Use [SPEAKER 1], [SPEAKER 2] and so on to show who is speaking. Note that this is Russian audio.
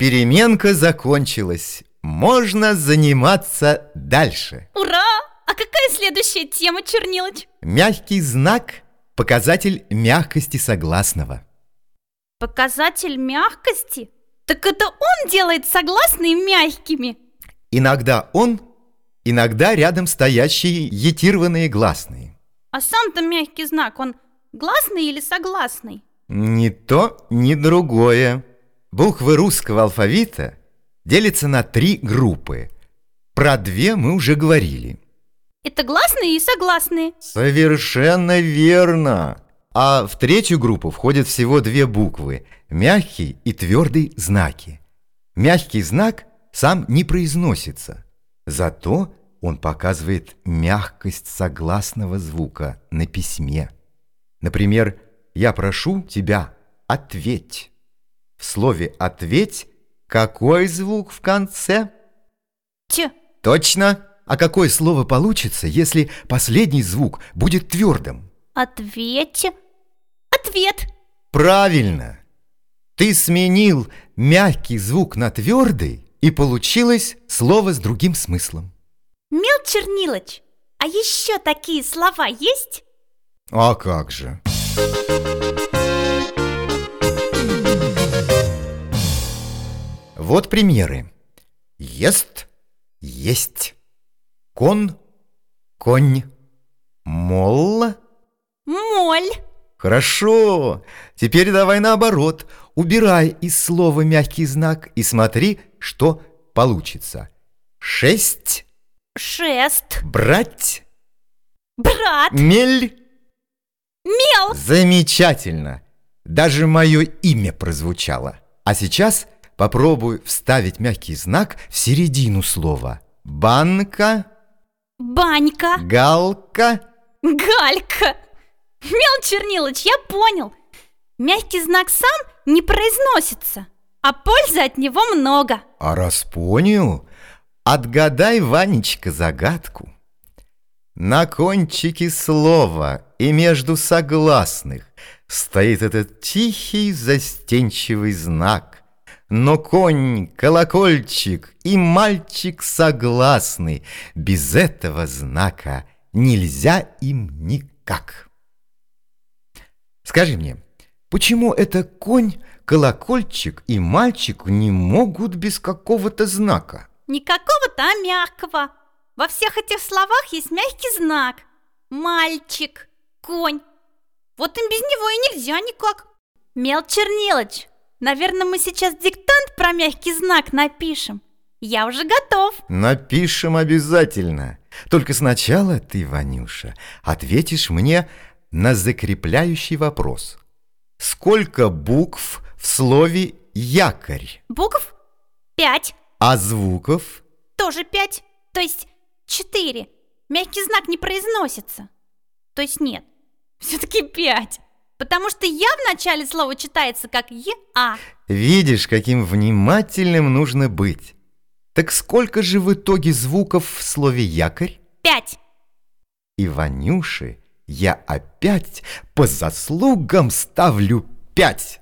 [SPEAKER 1] Переменка закончилась. Можно заниматься дальше.
[SPEAKER 2] Ура! А какая следующая тема, Чернилыч?
[SPEAKER 1] Мягкий знак – показатель мягкости согласного.
[SPEAKER 2] Показатель мягкости? Так это он делает согласные мягкими.
[SPEAKER 1] Иногда он, иногда рядом стоящие етированные гласные.
[SPEAKER 2] А сам-то мягкий знак, он гласный или согласный?
[SPEAKER 1] Ни то, ни другое. Буквы русского алфавита делятся на 3 группы. Про 2 мы уже говорили.
[SPEAKER 2] Это гласные и согласные.
[SPEAKER 1] Совершенно верно. А в 3-ю группу входят всего 2 буквы – мягкий и твердый знаки. Мягкий знак сам не произносится, зато он показывает мягкость согласного звука на письме. Например, я прошу тебя «ответь». В слове «ответь» какой звук в конце?
[SPEAKER 2] Т.
[SPEAKER 1] Точно! А какое слово получится, если последний звук будет твердым?
[SPEAKER 2] Ответь. Ответ.
[SPEAKER 1] Правильно! Ты сменил мягкий звук на твердый, и получилось слово с другим смыслом.
[SPEAKER 2] Мил Чернилыч, а еще такие слова есть?
[SPEAKER 1] А как же! Вот примеры. Ест, есть. Кон, конь. Мол.
[SPEAKER 2] Моль.
[SPEAKER 1] Хорошо. Теперь давай наоборот. Убирай из слова мягкий знак и смотри, что получится. Шесть.
[SPEAKER 2] Шест.
[SPEAKER 1] Брать.
[SPEAKER 2] Брат.
[SPEAKER 1] Мель.
[SPEAKER 2] Мел.
[SPEAKER 1] Замечательно. Даже мое имя прозвучало. А сейчас попробуй вставить мягкий знак в середину слова. Банка.
[SPEAKER 2] Банька.
[SPEAKER 1] Галка.
[SPEAKER 2] Галька. Мил Чернилыч, я понял. Мягкий знак сам не произносится, а пользы от него много.
[SPEAKER 1] А раз понял, отгадай, Ванечка, загадку. На кончике слова и между согласных стоит этот тихий застенчивый знак. Но конь, колокольчик и мальчик согласны. Без этого знака нельзя им никак. Скажи мне, почему это конь, колокольчик и мальчик не могут без какого-то знака?
[SPEAKER 2] Не какого-то, а мягкого. Во всех этих словах есть мягкий знак. Мальчик, конь. Вот им без него и нельзя никак. Мел Чернилыч, наверное, мы сейчас диктант про мягкий знак напишем. Я уже готов.
[SPEAKER 1] Напишем обязательно. Только сначала ты, Ванюша, ответишь мне на закрепляющий вопрос. Сколько букв в слове «якорь»?
[SPEAKER 2] Букв 5.
[SPEAKER 1] А звуков?
[SPEAKER 2] Тоже 5. То есть 4. Мягкий знак не произносится. То есть нет. Все-таки 5. Потому что «я» в начале слова читается как «е-а».
[SPEAKER 1] Видишь, каким внимательным нужно быть. Так сколько же в итоге звуков в слове «якорь»?
[SPEAKER 2] 5.
[SPEAKER 1] И Ванюше я опять по заслугам ставлю 5.